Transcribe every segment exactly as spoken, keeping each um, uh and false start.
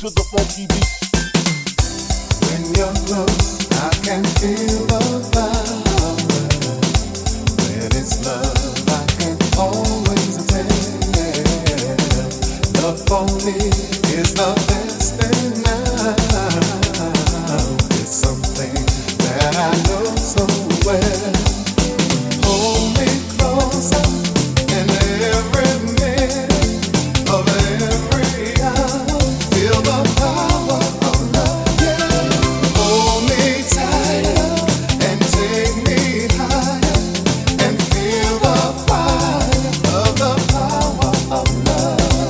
to the funky beat. When you're close, I can feel the power. When it's love, I can always tell. Love for me is the best thing now. It's something that I know so well. Hold me closer in every minute of every hour. Feel the power of love. Yeah. Hold me tighter and take me higher and feel the fire of the power of love.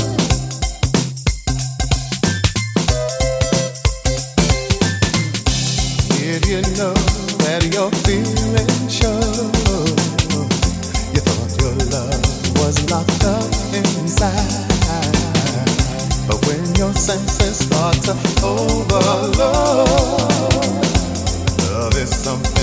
Did you know that you're feeling sure? You thought your love was locked up inside, but when your senses start to overload, love is something